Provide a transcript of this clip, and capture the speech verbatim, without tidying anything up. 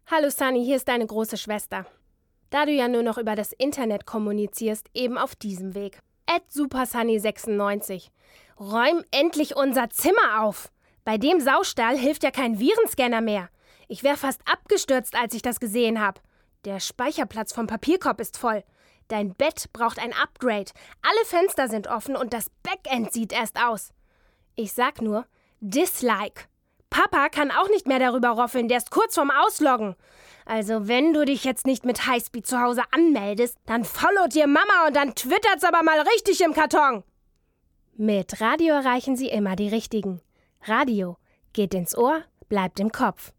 Hallo Sunny, hier ist deine große Schwester. Da du ja nur noch über das Internet kommunizierst, eben auf diesem Weg. at supersunny sechsundneunzig. Räum endlich unser Zimmer auf. Bei dem Saustall hilft ja kein Virenscanner mehr. Ich wäre fast abgestürzt, als ich das gesehen habe. Der Speicherplatz vom Papierkorb ist voll. Dein Bett braucht ein Upgrade. Alle Fenster sind offen und das Backend sieht erst aus. Ich sag nur, Dislike. Papa kann auch nicht mehr darüber roffeln, der ist kurz vorm Ausloggen. Also wenn du dich jetzt nicht mit Highspeed zu Hause anmeldest, dann followt dir Mama und dann twittert's aber mal richtig im Karton. Mit Radio erreichen Sie immer die Richtigen. Radio geht ins Ohr, bleibt im Kopf.